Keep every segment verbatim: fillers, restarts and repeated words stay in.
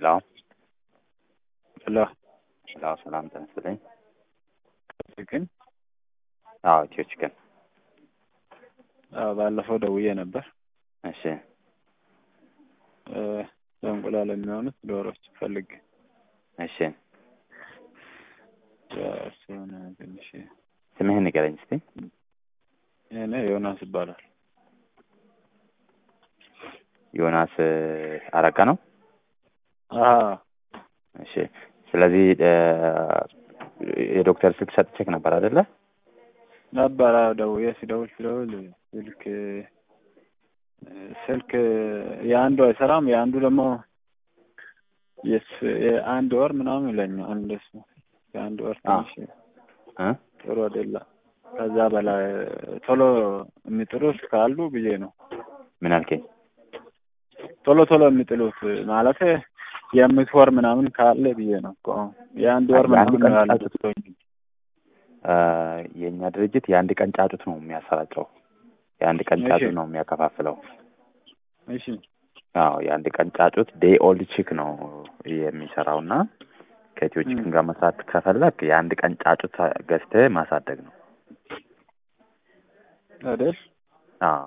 ሄሎ ሄሎ ሄሎ፣ ሰላም ተነስተልኝ። ቺክን አዎ ኢትዮ ቺክን። አዎ ባለፈው ደውዬ ነበር። እሺ እ ለእንቁላል የሚሆኑት ዶሮዎች ፈልግ። እሺ እሱን ትንሽ ስምህን ንገረኝ እስቲ። እኔ ዮናስ ይባላል። ዮናስ አረጋ ነው? አዎ። እሺ ስለዚህ የዶክተር ስልክ ሰጥቼክ ነበር አይደለ? ነበር። አዎ ደውዬ ሲደውል ሲደውል ስልክ ስልክ የአንዱ አይሰራም፣ የአንዱ ደግሞ የስ የአንድ ወር ምናምን ይለኛል። እንደሱ የአንድ ወር ትንሽ እ ጥሩ አይደለም። ከዛ በላይ ቶሎ የሚጥሉት ካሉ ብዬ ነው። ምን አልከኝ? ቶሎ ቶሎ የሚጥሉት ማለት የአምስት ወር ምናምን ካለ ብዬ ነው እኮ። የአንድ ወር ምናምን ነው ያለው። የእኛ ድርጅት የአንድ ቀን ጫጩት ነው የሚያሰራጨው። የአንድ ቀን ጫጩት ነው የሚያከፋፍለው። እሺ አዎ የአንድ ቀን ጫጩት ዴይ ኦልድ ቺክ ነው የሚሰራውና ከኢትዮ ቺክን ጋር መስራት ከፈለክ የአንድ ቀን ጫጩት ገዝተህ ማሳደግ ነው አይደል? አዎ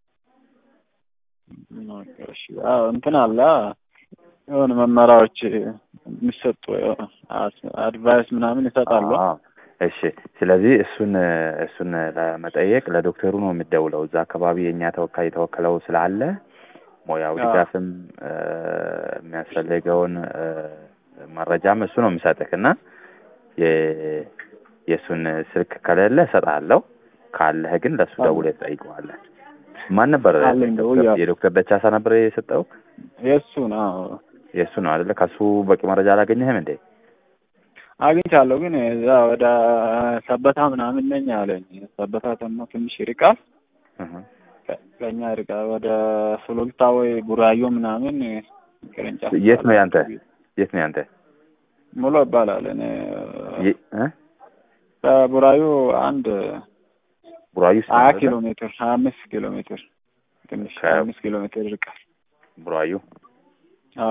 እሺ። አዎ እንትን አለ የሆነ መመሪያዎች የሚሰጡ አድቫይስ ምናምን ይሰጣሉ። እሺ ስለዚህ እሱን እሱን ለመጠየቅ ለዶክተሩ ነው የምትደውለው። እዛ አካባቢ የኛ ተወካይ የተወከለው ስላለ ሞያው ድጋፍም የሚያስፈልገውን መረጃም እሱ ነው የሚሰጥክና የእሱን ስልክ ከሌለ እሰጥሃለሁ። ካለህ ግን ለሱ ደውለህ ትጠይቀዋለህ። ማን ነበር የዶክተር ደቻሳ ነበር የሰጠው? የሱ ነው የሱ ነው አይደለ? ከሱ በቂ መረጃ አላገኘህም እንዴ? አግኝቻለሁ፣ ግን እዛ ወደ ሰበታ ምናምን ነኝ አለኝ። ሰበታ ደግሞ ትንሽ ይርቃል። ከኛ ይርቃል። ወደ ሱሉልታ ወይ ቡራዮ ምናምን ቅርንጫፍ። የት ነው ያንተ? የት ነው ያንተ? ሙሉ ይባላል። እኔ እ ከቡራዮ አንድ ቡራዮ ሀያ ኪሎ ሜትር ሀያ አምስት ኪሎ ሜትር ትንሽ ሀያ አምስት ኪሎ ሜትር ይርቃል ቡራዮ። አዎ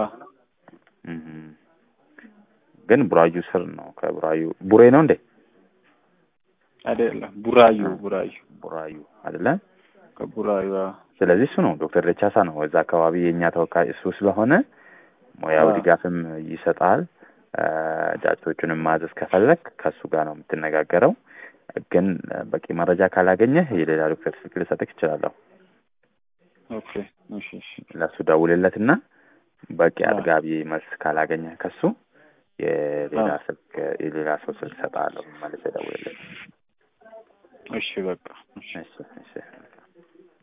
ግን ቡራዩ ስር ነው። ከቡራዩ ቡሬ ነው እንዴ? አይደለም፣ ቡራዩ ቡራዩ ቡራዩ አይደለ? ከቡራዩ። ስለዚህ እሱ ነው ዶክተር ደቻሳ ነው እዛ አካባቢ የኛ ተወካይ እሱ ስለሆነ ሞያው ድጋፍም ይሰጣል። ጫጩቶቹንም ማዘዝ ከፈለክ ከሱ ጋር ነው የምትነጋገረው። ግን በቂ መረጃ ካላገኘህ የሌላ ዶክተር ስልክ ልሰጥክ እችላለሁ። ኦኬ እሺ እሺ። ለሱ ደውልለትና በቂ አጥጋቢ መልስ ካላገኘህ ከሱ የሌላ ስልክ የሌላ ሰው ስልክ ሰጣለሁ ማለት ደውልልኝ። እሺ በቃ እሺ እሺ እሺ።